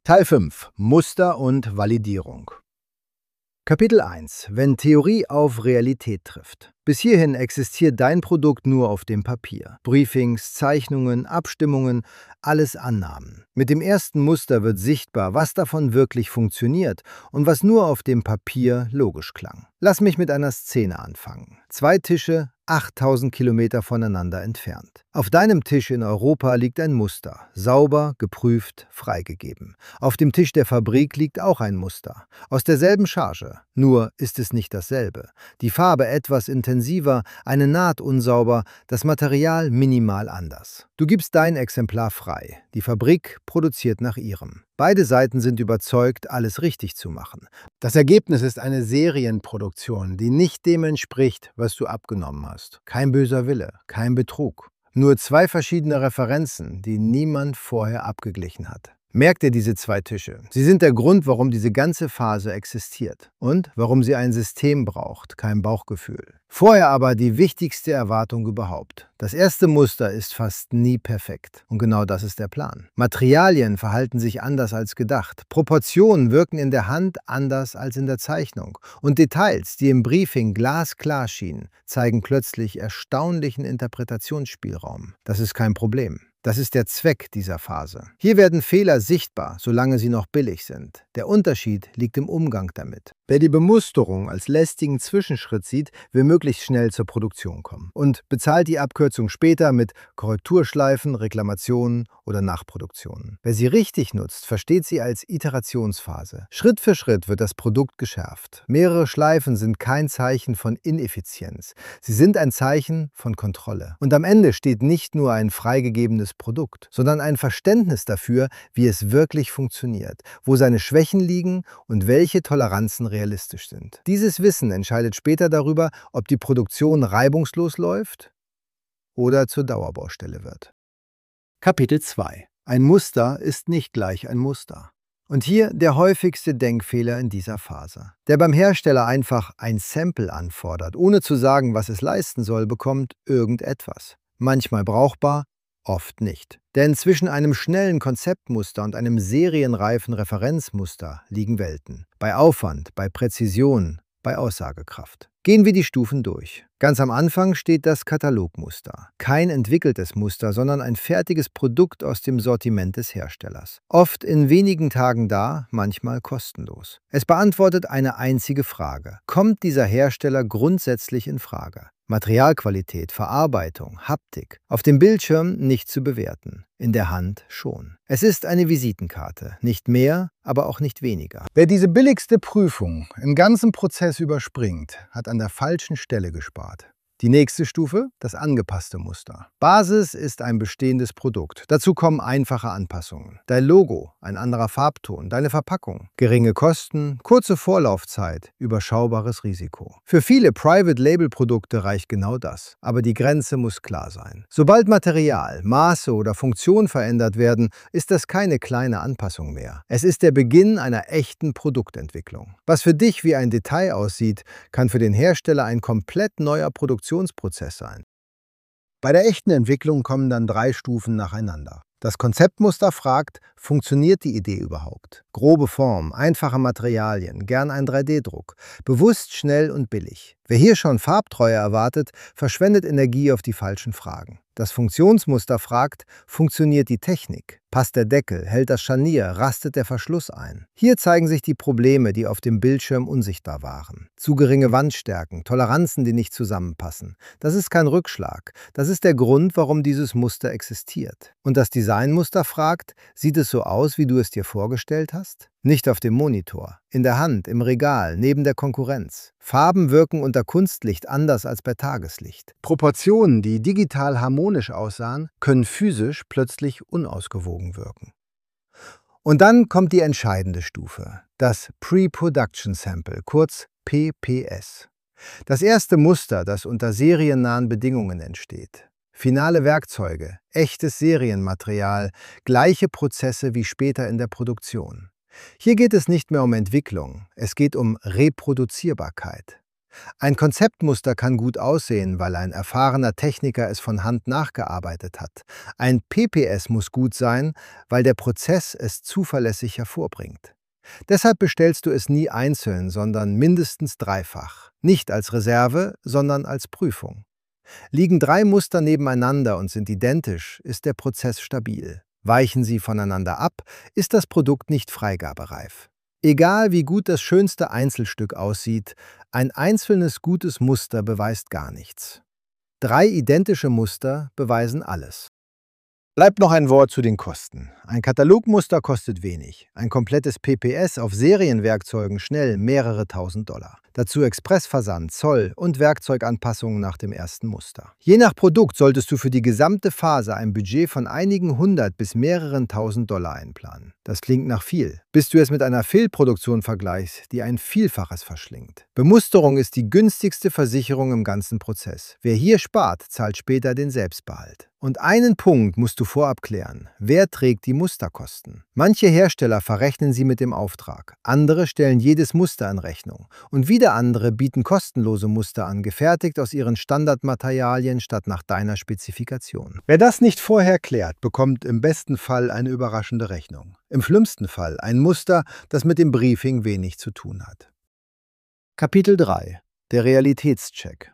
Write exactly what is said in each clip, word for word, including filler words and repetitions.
Teil fünf: Muster und Validierung. Kapitel eins: Wenn Theorie auf Realität trifft. Bis hierhin existiert dein Produkt nur auf dem Papier. Briefings, Zeichnungen, Abstimmungen, alles Annahmen. Mit dem ersten Muster wird sichtbar, was davon wirklich funktioniert und was nur auf dem Papier logisch klang. Lass mich mit einer Szene anfangen. Zwei Tische, achttausend Kilometer voneinander entfernt. Auf deinem Tisch in Europa liegt ein Muster, sauber, geprüft, freigegeben. Auf dem Tisch der Fabrik liegt auch ein Muster, aus derselben Charge, nur ist es nicht dasselbe. Die Farbe etwas intensiver, eine Naht unsauber, das Material minimal anders. Du gibst dein Exemplar frei, die Fabrik produziert nach ihrem. Beide Seiten sind überzeugt, alles richtig zu machen. Das Ergebnis ist eine Serienproduktion, die nicht dem entspricht, was du abgenommen hast. Kein böser Wille, kein Betrug. Nur zwei verschiedene Referenzen, die niemand vorher abgeglichen hat. Merk dir diese zwei Tische. Sie sind der Grund, warum diese ganze Phase existiert und warum sie ein System braucht, kein Bauchgefühl. Vorher aber die wichtigste Erwartung überhaupt. Das erste Muster ist fast nie perfekt. Und genau das ist der Plan. Materialien verhalten sich anders als gedacht. Proportionen wirken in der Hand anders als in der Zeichnung. Und Details, die im Briefing glasklar schienen, zeigen plötzlich erstaunlichen Interpretationsspielraum. Das ist kein Problem. Das ist der Zweck dieser Phase. Hier werden Fehler sichtbar, solange sie noch billig sind. Der Unterschied liegt im Umgang damit. Wer die Bemusterung als lästigen Zwischenschritt sieht, will möglichst schnell zur Produktion kommen und bezahlt die Abkürzung später mit Korrekturschleifen, Reklamationen oder Nachproduktionen. Wer sie richtig nutzt, versteht sie als Iterationsphase. Schritt für Schritt wird das Produkt geschärft. Mehrere Schleifen sind kein Zeichen von Ineffizienz. Sie sind ein Zeichen von Kontrolle. Und am Ende steht nicht nur ein freigegebenes Produkt, sondern ein Verständnis dafür, wie es wirklich funktioniert, wo seine Schwächen liegen und welche Toleranzen realistisch sind. Dieses Wissen entscheidet später darüber, ob die Produktion reibungslos läuft oder zur Dauerbaustelle wird. Kapitel zwei: Ein Muster ist nicht gleich ein Muster. Und hier der häufigste Denkfehler in dieser Phase. Der beim Hersteller einfach ein Sample anfordert, ohne zu sagen, was es leisten soll, bekommt irgendetwas. Manchmal brauchbar, oft nicht. Denn zwischen einem schnellen Konzeptmuster und einem serienreifen Referenzmuster liegen Welten. Bei Aufwand, bei Präzision, bei Aussagekraft. Gehen wir die Stufen durch. Ganz am Anfang steht das Katalogmuster. Kein entwickeltes Muster, sondern ein fertiges Produkt aus dem Sortiment des Herstellers. Oft in wenigen Tagen da, manchmal kostenlos. Es beantwortet eine einzige Frage. Kommt dieser Hersteller grundsätzlich in Frage? Materialqualität, Verarbeitung, Haptik. Auf dem Bildschirm nicht zu bewerten, in der Hand schon. Es ist eine Visitenkarte, nicht mehr, aber auch nicht weniger. Wer diese billigste Prüfung im ganzen Prozess überspringt, hat an der falschen Stelle gespart. Die nächste Stufe, das angepasste Muster. Basis ist ein bestehendes Produkt. Dazu kommen einfache Anpassungen. Dein Logo, ein anderer Farbton, deine Verpackung. Geringe Kosten, kurze Vorlaufzeit, überschaubares Risiko. Für viele Private-Label-Produkte reicht genau das. Aber die Grenze muss klar sein. Sobald Material, Maße oder Funktion verändert werden, ist das keine kleine Anpassung mehr. Es ist der Beginn einer echten Produktentwicklung. Was für dich wie ein Detail aussieht, kann für den Hersteller ein komplett neuer Produktionsprozess sein. Bei der echten Entwicklung kommen dann drei Stufen nacheinander. Das Konzeptmuster fragt, funktioniert die Idee überhaupt? Grobe Form, einfache Materialien, gern ein drei D Druck. Bewusst, schnell und billig. Wer hier schon Farbtreue erwartet, verschwendet Energie auf die falschen Fragen. Das Funktionsmuster fragt, funktioniert die Technik? Passt der Deckel? Hält das Scharnier? Rastet der Verschluss ein? Hier zeigen sich die Probleme, die auf dem Bildschirm unsichtbar waren. Zu geringe Wandstärken, Toleranzen, die nicht zusammenpassen. Das ist kein Rückschlag. Das ist der Grund, warum dieses Muster existiert. Und das Designmuster fragt, sieht es so aus, wie du es dir vorgestellt hast? Nicht auf dem Monitor, in der Hand, im Regal, neben der Konkurrenz. Farben wirken unter Kunstlicht anders als bei Tageslicht. Proportionen, die digital harmonisch aussahen, können physisch plötzlich unausgewogen wirken. Und dann kommt die entscheidende Stufe, das Pre-Production Sample, kurz P P S. Das erste Muster, das unter seriennahen Bedingungen entsteht. Finale Werkzeuge, echtes Serienmaterial, gleiche Prozesse wie später in der Produktion. Hier geht es nicht mehr um Entwicklung, es geht um Reproduzierbarkeit. Ein Konzeptmuster kann gut aussehen, weil ein erfahrener Techniker es von Hand nachgearbeitet hat. Ein P P S muss gut sein, weil der Prozess es zuverlässig hervorbringt. Deshalb bestellst du es nie einzeln, sondern mindestens dreifach. Nicht als Reserve, sondern als Prüfung. Liegen drei Muster nebeneinander und sind identisch, ist der Prozess stabil. Weichen sie voneinander ab, ist das Produkt nicht freigabereif. Egal wie gut das schönste Einzelstück aussieht, ein einzelnes gutes Muster beweist gar nichts. Drei identische Muster beweisen alles. Bleibt noch ein Wort zu den Kosten. Ein Katalogmuster kostet wenig. Ein komplettes P P S auf Serienwerkzeugen schnell mehrere tausend Dollar. Dazu Expressversand, Zoll und Werkzeuganpassungen nach dem ersten Muster. Je nach Produkt solltest du für die gesamte Phase ein Budget von einigen hundert bis mehreren tausend Dollar einplanen. Das klingt nach viel, bis du es mit einer Fehlproduktion vergleichst, die ein Vielfaches verschlingt. Bemusterung ist die günstigste Versicherung im ganzen Prozess. Wer hier spart, zahlt später den Selbstbehalt. Und einen Punkt musst du vorab klären. Wer trägt die Musterkosten? Manche Hersteller verrechnen sie mit dem Auftrag. Andere stellen jedes Muster in Rechnung. Und wieder andere bieten kostenlose Muster an, gefertigt aus ihren Standardmaterialien statt nach deiner Spezifikation. Wer das nicht vorher klärt, bekommt im besten Fall eine überraschende Rechnung. Im schlimmsten Fall ein Muster, das mit dem Briefing wenig zu tun hat. Kapitel drei. Der Realitätscheck.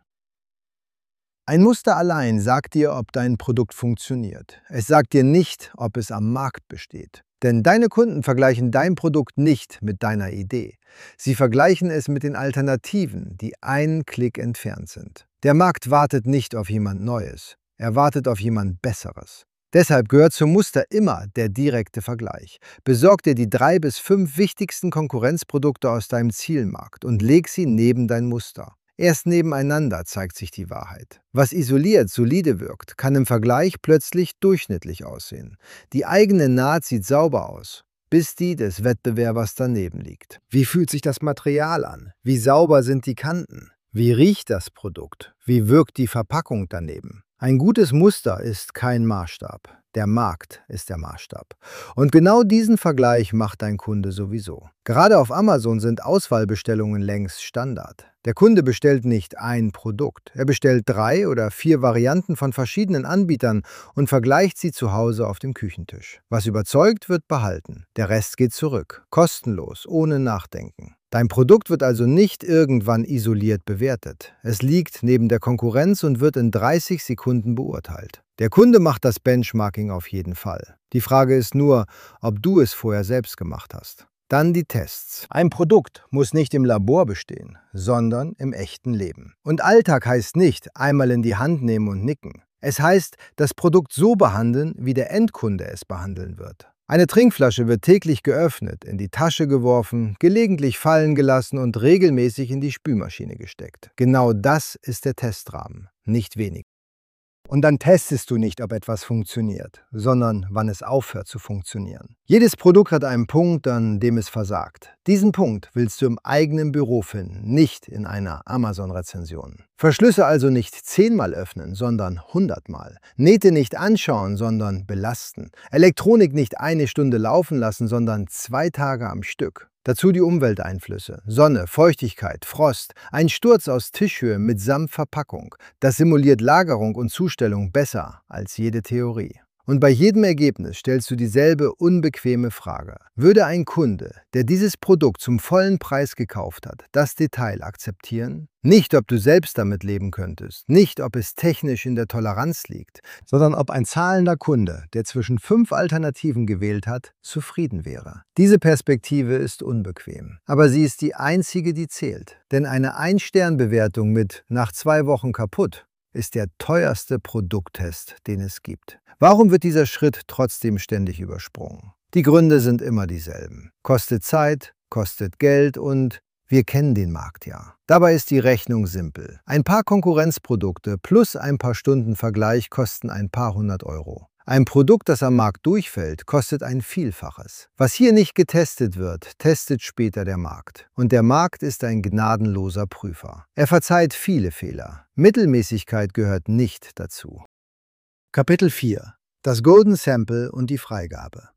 Ein Muster allein sagt dir, ob dein Produkt funktioniert. Es sagt dir nicht, ob es am Markt besteht. Denn deine Kunden vergleichen dein Produkt nicht mit deiner Idee. Sie vergleichen es mit den Alternativen, die einen Klick entfernt sind. Der Markt wartet nicht auf jemand Neues. Er wartet auf jemand Besseres. Deshalb gehört zum Muster immer der direkte Vergleich. Besorg dir die drei bis fünf wichtigsten Konkurrenzprodukte aus deinem Zielmarkt und leg sie neben dein Muster. Erst nebeneinander zeigt sich die Wahrheit. Was isoliert solide wirkt, kann im Vergleich plötzlich durchschnittlich aussehen. Die eigene Naht sieht sauber aus, bis die des Wettbewerbers daneben liegt. Wie fühlt sich das Material an? Wie sauber sind die Kanten? Wie riecht das Produkt? Wie wirkt die Verpackung daneben? Ein gutes Muster ist kein Maßstab. Der Markt ist der Maßstab. Und genau diesen Vergleich macht dein Kunde sowieso. Gerade auf Amazon sind Auswahlbestellungen längst Standard. Der Kunde bestellt nicht ein Produkt. Er bestellt drei oder vier Varianten von verschiedenen Anbietern und vergleicht sie zu Hause auf dem Küchentisch. Was überzeugt, wird behalten. Der Rest geht zurück. Kostenlos, ohne Nachdenken. Dein Produkt wird also nicht irgendwann isoliert bewertet. Es liegt neben der Konkurrenz und wird in dreißig Sekunden beurteilt. Der Kunde macht das Benchmarking auf jeden Fall. Die Frage ist nur, ob du es vorher selbst gemacht hast. Dann die Tests. Ein Produkt muss nicht im Labor bestehen, sondern im echten Leben. Und Alltag heißt nicht einmal in die Hand nehmen und nicken. Es heißt, das Produkt so behandeln, wie der Endkunde es behandeln wird. Eine Trinkflasche wird täglich geöffnet, in die Tasche geworfen, gelegentlich fallen gelassen und regelmäßig in die Spülmaschine gesteckt. Genau das ist der Testrahmen, nicht weniger. Und dann testest du nicht, ob etwas funktioniert, sondern wann es aufhört zu funktionieren. Jedes Produkt hat einen Punkt, an dem es versagt. Diesen Punkt willst du im eigenen Büro finden, nicht in einer Amazon-Rezension. Verschlüsse also nicht zehnmal öffnen, sondern hundertmal. Nähte nicht anschauen, sondern belasten. Elektronik nicht eine Stunde laufen lassen, sondern zwei Tage am Stück. Dazu die Umwelteinflüsse, Sonne, Feuchtigkeit, Frost, ein Sturz aus Tischhöhe mitsamt Verpackung. Das simuliert Lagerung und Zustellung besser als jede Theorie. Und bei jedem Ergebnis stellst du dieselbe unbequeme Frage. Würde ein Kunde, der dieses Produkt zum vollen Preis gekauft hat, das Detail akzeptieren? Nicht, ob du selbst damit leben könntest, nicht, ob es technisch in der Toleranz liegt, sondern ob ein zahlender Kunde, der zwischen fünf Alternativen gewählt hat, zufrieden wäre. Diese Perspektive ist unbequem, aber sie ist die einzige, die zählt. Denn eine Ein-Stern-Bewertung mit nach zwei Wochen kaputt ist der teuerste Produkttest, den es gibt. Warum wird dieser Schritt trotzdem ständig übersprungen? Die Gründe sind immer dieselben. Kostet Zeit, kostet Geld und wir kennen den Markt ja. Dabei ist die Rechnung simpel. Ein paar Konkurrenzprodukte plus ein paar Stunden Vergleich kosten ein paar hundert Euro. Ein Produkt, das am Markt durchfällt, kostet ein Vielfaches. Was hier nicht getestet wird, testet später der Markt. Und der Markt ist ein gnadenloser Prüfer. Er verzeiht viele Fehler. Mittelmäßigkeit gehört nicht dazu. Kapitel vier. Das Golden Sample und die Freigabe.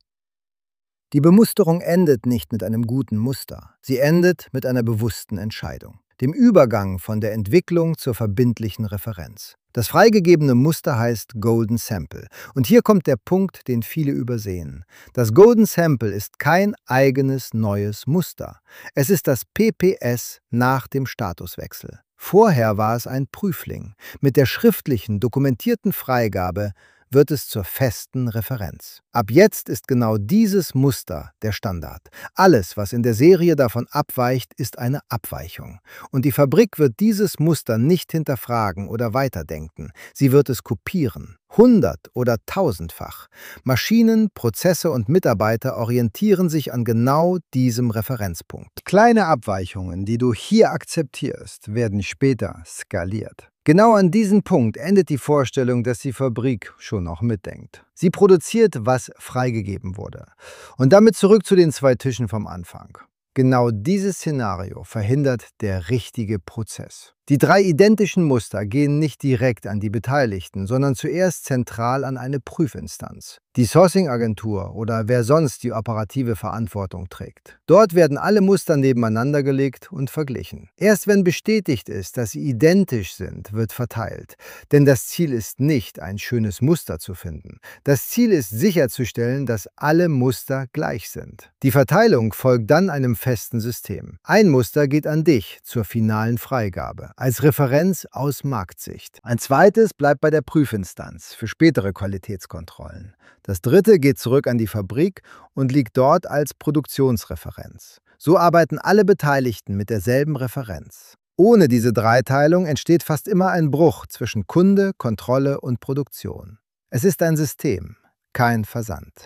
Die Bemusterung endet nicht mit einem guten Muster. Sie endet mit einer bewussten Entscheidung. dem Übergang von der Entwicklung zur verbindlichen Referenz. Das freigegebene Muster heißt Golden Sample. Und hier kommt der Punkt, den viele übersehen. Das Golden Sample ist kein eigenes neues Muster. Es ist das P P S nach dem Statuswechsel. Vorher war es ein Prüfling. Mit der schriftlichen, dokumentierten Freigabe wird es zur festen Referenz. Ab jetzt ist genau dieses Muster der Standard. Alles, was in der Serie davon abweicht, ist eine Abweichung. Und die Fabrik wird dieses Muster nicht hinterfragen oder weiterdenken. Sie wird es kopieren. Hundert- oder tausendfach. Maschinen, Prozesse und Mitarbeiter orientieren sich an genau diesem Referenzpunkt. Kleine Abweichungen, die du hier akzeptierst, werden später skaliert. Genau an diesem Punkt endet die Vorstellung, dass die Fabrik schon noch mitdenkt. Sie produziert, was freigegeben wurde. Und damit zurück zu den zwei Tischen vom Anfang. Genau dieses Szenario verhindert der richtige Prozess. Die drei identischen Muster gehen nicht direkt an die Beteiligten, sondern zuerst zentral an eine Prüfinstanz. Die Sourcing-Agentur oder wer sonst die operative Verantwortung trägt. Dort werden alle Muster nebeneinander gelegt und verglichen. Erst wenn bestätigt ist, dass sie identisch sind, wird verteilt. Denn das Ziel ist nicht, ein schönes Muster zu finden. Das Ziel ist sicherzustellen, dass alle Muster gleich sind. Die Verteilung folgt dann einem festen System. Ein Muster geht an dich zur finalen Freigabe, als Referenz aus Marktsicht. Ein zweites bleibt bei der Prüfinstanz für spätere Qualitätskontrollen. Das dritte geht zurück an die Fabrik und liegt dort als Produktionsreferenz. So arbeiten alle Beteiligten mit derselben Referenz. Ohne diese Dreiteilung entsteht fast immer ein Bruch zwischen Kunde, Kontrolle und Produktion. Es ist ein System, kein Versand.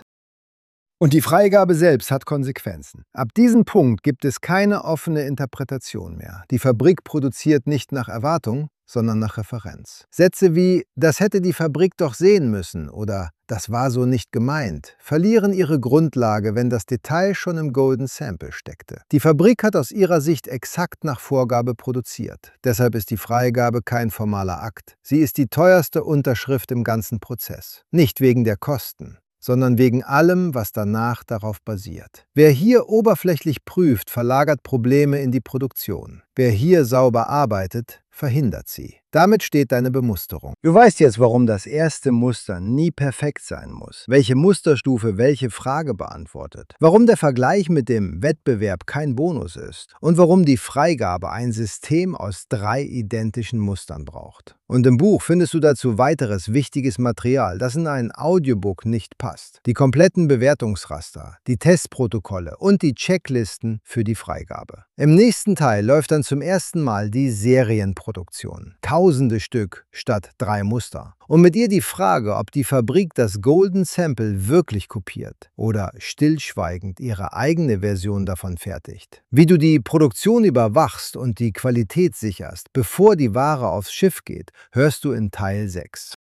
Und die Freigabe selbst hat Konsequenzen. Ab diesem Punkt gibt es keine offene Interpretation mehr. Die Fabrik produziert nicht nach Erwartung, sondern nach Referenz. Sätze wie „Das hätte die Fabrik doch sehen müssen“ oder „Das war so nicht gemeint“ verlieren ihre Grundlage, wenn das Detail schon im Golden Sample steckte. Die Fabrik hat aus ihrer Sicht exakt nach Vorgabe produziert. Deshalb ist die Freigabe kein formaler Akt. Sie ist die teuerste Unterschrift im ganzen Prozess. Nicht wegen der Kosten, sondern wegen allem, was danach darauf basiert. Wer hier oberflächlich prüft, verlagert Probleme in die Produktion. Wer hier sauber arbeitet, verhindert sie. Damit steht deine Bemusterung. Du weißt jetzt, warum das erste Muster nie perfekt sein muss, welche Musterstufe welche Frage beantwortet, warum der Vergleich mit dem Wettbewerb kein Bonus ist und warum die Freigabe ein System aus drei identischen Mustern braucht. Und im Buch findest du dazu weiteres wichtiges Material, das in ein Audiobook nicht passt. Die kompletten Bewertungsraster, die Testprotokolle und die Checklisten für die Freigabe. Im nächsten Teil läuft dann zum ersten Mal die Serienproduktion. Tausende Stück statt drei Muster. Und mit ihr die Frage, ob die Fabrik das Golden Sample wirklich kopiert oder stillschweigend ihre eigene Version davon fertigt. Wie du die Produktion überwachst und die Qualität sicherst, bevor die Ware aufs Schiff geht, hörst du in Teil sechs.